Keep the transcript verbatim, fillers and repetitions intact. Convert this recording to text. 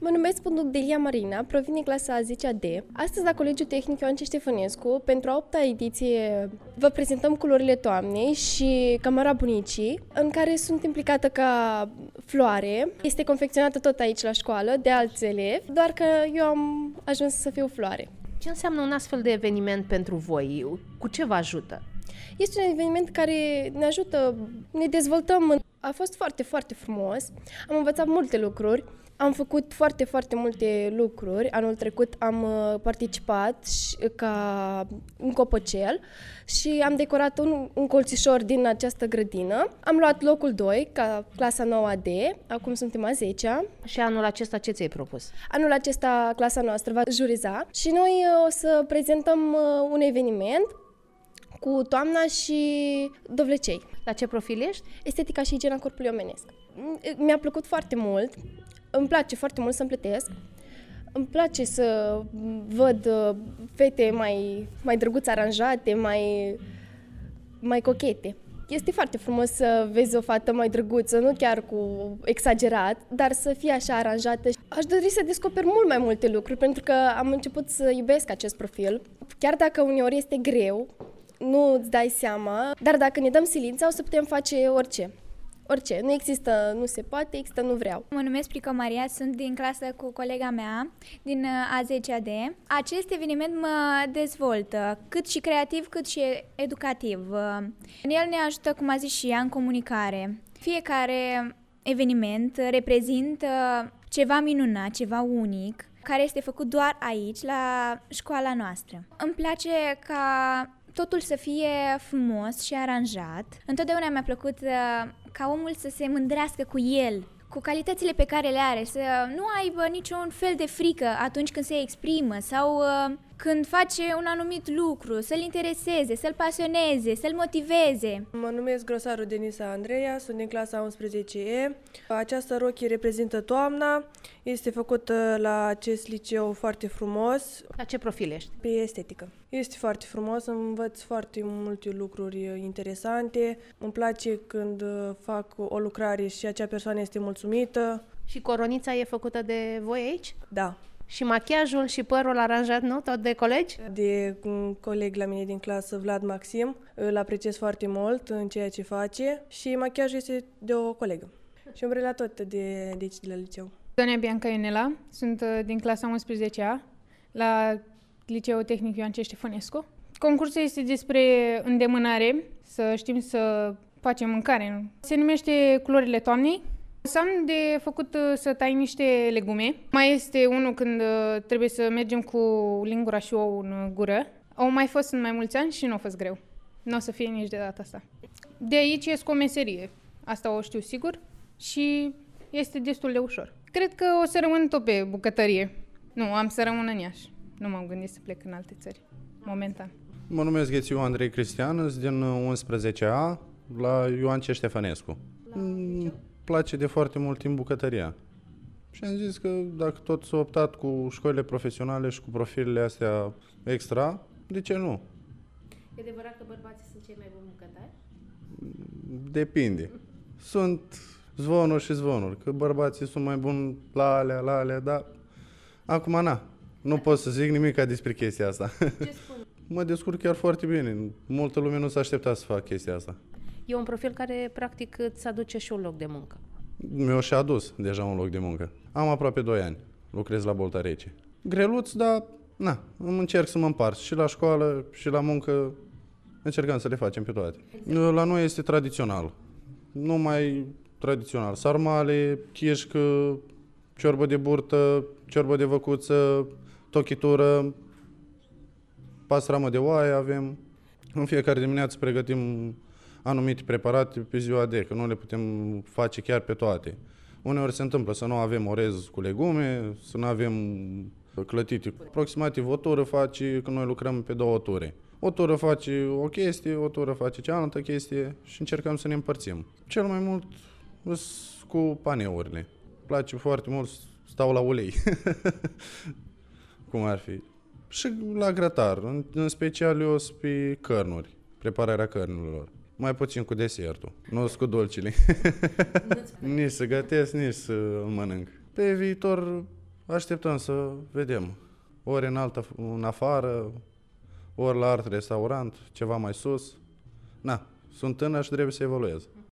Mă numesc Delia Marina, provin din clasa a zecea D. Astăzi, la Colegiul Tehnic Ioan C. Ștefănescu, pentru a opta ediție, vă prezentăm culorile toamnei și Cămara bunicii, în care sunt implicată ca floare. Este confecționată tot aici la școală, de alți elevi, doar că eu am ajuns să fiu floare. Ce înseamnă un astfel de eveniment pentru voi? Cu ce vă ajută? Este un eveniment care ne ajută, ne dezvoltăm. A fost foarte, foarte frumos. Am învățat multe lucruri. Am făcut foarte, foarte multe lucruri. Anul trecut am participat ca un copăcel și am decorat un, un colțișor din această grădină. Am luat locul doi, ca clasa nouă D, acum suntem a zecea. Și anul acesta ce ți-ai propus? Anul acesta clasa noastră va juriza și noi o să prezentăm un eveniment cu toamna și dovlecei. La ce profil ești? Estetica și igiena corpului omenesc. Mi-a plăcut foarte mult, îmi place foarte mult să-mi plătesc, îmi place să văd fete mai, mai drăguț aranjate, mai, mai cochete. Este foarte frumos să vezi o fată mai drăguță, nu chiar cu exagerat, dar să fie așa aranjată. Aș dori să descoper mult mai multe lucruri, pentru că am început să iubesc acest profil. Chiar dacă uneori este greu, nu îți dai seama, dar dacă ne dăm silința, o să putem face orice. Orice. Nu există, nu se poate, există, nu vreau. Mă numesc Prico Maria, sunt din clasă cu colega mea, din a zecea D. Acest eveniment mă dezvoltă, cât și creativ, cât și educativ. El ne ajută, cum a zis și ea, în comunicare. Fiecare eveniment reprezintă ceva minunat, ceva unic, care este făcut doar aici, la școala noastră. Îmi place ca totul să fie frumos și aranjat. Întotdeauna mi-a plăcut uh, ca omul să se mândrească cu el, cu calitățile pe care le are, să nu aibă niciun fel de frică atunci când se exprimă sau uh, când face un anumit lucru, să-l intereseze, să-l pasioneze, să-l motiveze. Mă numesc Grosaru Denisa Andreea, sunt din clasa a unsprezece E. Această rochie reprezintă toamna, este făcută la acest liceu foarte frumos. La ce profil ești? Pe estetică. Este foarte frumos, învăț foarte multe lucruri interesante. Îmi place când fac o lucrare și acea persoană este mulțumită. Și coronița e făcută de voi aici? Da. Și machiajul și părul aranjat, nu? Tot de colegi? De un coleg la mine din clasă, Vlad Maxim. Îl apreciez foarte mult în ceea ce face și machiajul este de o colegă. Și umbrela tot de, de aici, de la liceu. Doamna Bianca Ionela, sunt din clasa a unsprezecea A, la Liceul Tehnic Ioan C. Ștefănescu. Concursul este despre îndemânare, să știm să facem mâncare. Se numește Culorile toamnei. Am de făcut să tai niște legume. Mai este unul când trebuie să mergem cu lingura și ou în gură. Au mai fost în mai mulți ani și nu a fost greu. Nu o să fie nici de data asta. De aici ies cu o meserie. Asta o știu sigur și este destul de ușor. Cred că o să rămân tot pe bucătărie. Nu, am să rămân în Iași. Nu m-am gândit să plec în alte țări, momentan. Mă numesc Ghețiu Andrei Cristian, sunt din unsprezecea A, la Ioan C. Ștefănescu. Îmi place de foarte mult timp bucătăria. Și am zis că dacă tot s-a optat cu școlile profesionale și cu profilele astea extra, de ce nu? E adevărat că bărbații sunt cei mai buni bucătari? Depinde. Sunt zvonuri și zvonuri, că bărbații sunt mai buni la alea, la alea, dar acum na. Nu pot să zic nimic despre chestia asta. Ce spun? Mă descurc chiar foarte bine. Multă lume nu s-a așteptat să fac chestia asta. E un profil care, practic, îți aduce și un loc de muncă. Mi-a și adus deja un loc de muncă. Am aproape doi ani. Lucrez la Bolta Rece. Greluț, dar na, îmi încerc să mă împart. Și la școală, și la muncă. Încercăm să le facem pe toate. Exact. La noi este tradițional. Numai tradițional. Sarmale, chișcă, ciorbă de burtă, ciorbă de văcuță, tochitură, pastramă de oaie avem. În fiecare dimineață pregătim anumite preparate pe ziua de, că nu le putem face chiar pe toate. Uneori se întâmplă să nu avem orez cu legume, să nu avem clătite. Aproximativ o tură face, că noi lucrăm pe două ture. O tură face o chestie, o tură face cealaltă chestie și încercăm să ne împărțim. Cel mai mult cu paneurile. Îmi place foarte mult, stau la ulei. Cum ar fi. Și la grătar, în, în special eu sunt pe cărnuri, prepararea cărnurilor. Mai puțin cu desertul, nu cu dolcile. Nici să gătesc, nici să mănânc. Pe viitor Așteptăm să vedem. Ori în altă, în afară, ori la alt restaurant, ceva mai sus. Na, sunt tânăr și trebuie să evoluez.